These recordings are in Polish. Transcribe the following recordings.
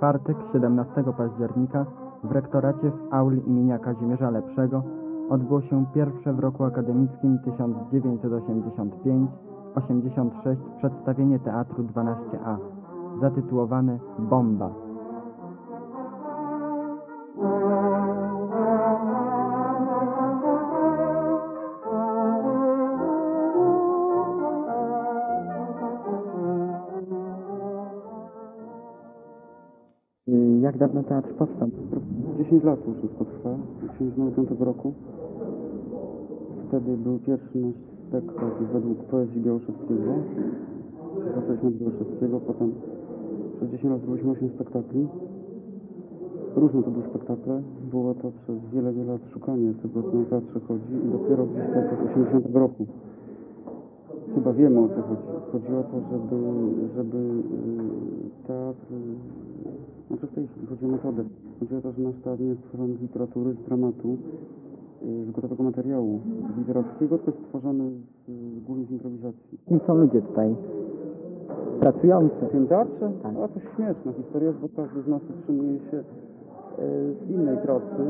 czwartek, 17 października w rektoracie w auli imienia Kazimierza Lepszego odbyło się pierwsze w roku akademickim 1985-86 przedstawienie Teatru 12A zatytułowane Bomba. Jak dawno teatr powstał? 10 lat już wszystko trwa, 1995 roku. Wtedy był pierwszy nasz spektakl według poezji Białoszewskiego. Zaczęliśmy od Białoszewskiego, potem przez 10 lat zrobiliśmy 8 spektakli. Różne to były spektakle. Było to przez wiele lat szukanie tego, co na teatrze chodzi i dopiero gdzieś tak od 80 roku chyba wiemy, o co chodzi. Chodzi o to, żeby teatr... Znaczy w tej chwili chodzi o metodę. Chodzi o to, że nasz teatr nie jest stworzony z literatury, z dramatu, z gotowego materiału literackiego, tylko jest stworzony głównie z improwizacji. Kim są ludzie tutaj pracujący? W tym teatrze? Tak. A to śmieszna historia, bo każdy z nas utrzymuje się z innej pracy.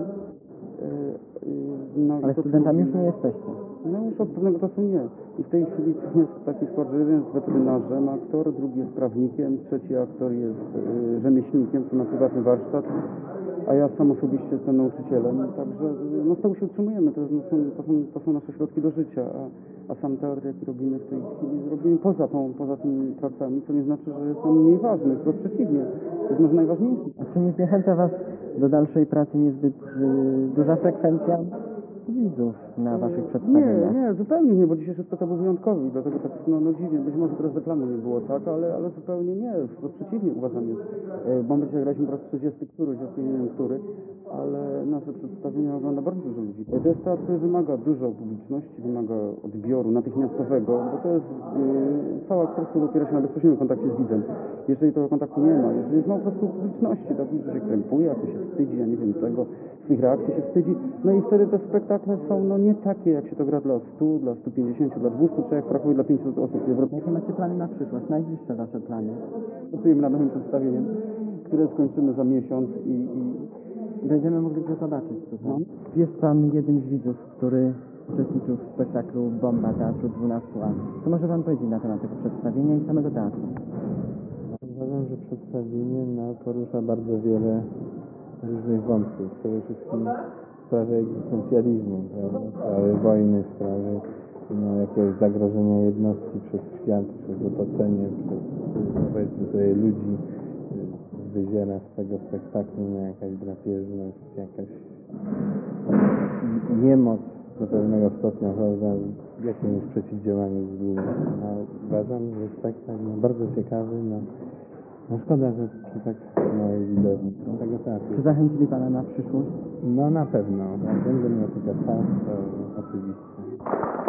Ale studentami już nie jesteście. No już od pewnego czasu nie. I w tej chwili jest taki skład, że jeden jest weterynarzem, aktor, drugi jest prawnikiem, trzeci aktor jest rzemieślnikiem, to na prywatny warsztat, a ja sam osobiście jestem nauczycielem. Także no z tego się utrzymujemy, to są nasze środki do życia, a sam teatr, jaki robimy w tej chwili, robimy poza tymi pracami, co nie znaczy, że jest on mniej ważny, wprost przeciwnie, jest może najważniejszy. A czy nie zniechęca Was do dalszej pracy niezbyt duża frekwencja widzów na Waszych przedstawieniach? Nie, zupełnie nie, bo dzisiejszy spektakl był wyjątkowy, dlatego tak dziwnie, być może teraz reklamy nie było, tak, ale zupełnie nie, wprost przeciwnie uważam jest. Bomby dzisiaj graliśmy po raz 30 któryś, ja nie wiem który, ale nasze przedstawienia ogląda bardzo dużo ludzi. To jest teatr, który wymaga dużo publiczności, wymaga odbioru natychmiastowego, bo to jest cała kwestia opiera się na bezpośrednim kontakcie z widzem. Jeżeli tego kontaktu nie ma, jeżeli jest mało po prostu publiczności, tak że się krępuje, jak się wstydzi, ja nie wiem czego, swoich reakcji się wstydzi, no i wtedy te spektakle są nie takie, jak się to gra dla 100, dla 150, dla 200, czy jak w Krakowie dla 500 osób. Jakie macie plany na przyszłość? Najbliższe Wasze plany? Pracujemy nad nowym przedstawieniem, które skończymy za miesiąc i będziemy mogli go zobaczyć tutaj. No. Jest Pan jednym z widzów, który uczestniczył w spektaklu Bomba Teatru 12A. Co może Pan powiedzieć na temat tego przedstawienia i samego teatru? Uważam, że przedstawienie porusza bardzo wiele różnych wątków. Przede wszystkim sprawy egzystencjalizmu, prawda? Sprawy wojny, sprawy jakiegoś zagrożenia jednostki przez świat, przez otoczenie, przez powiedzmy sobie ludzi. Wyziera z tego spektaklu jakaś drapieżność, jakaś niemoc do pewnego stopnia, prawda, jakimś przeciwdziałaniu złu. Uważam, że spektakl bardzo ciekawy, szkoda, że przy tak małej widowni tego teatru. Czy zachęcili Pana na przyszłość? No na pewno, jak będę miał tylko czas, to oczywiście.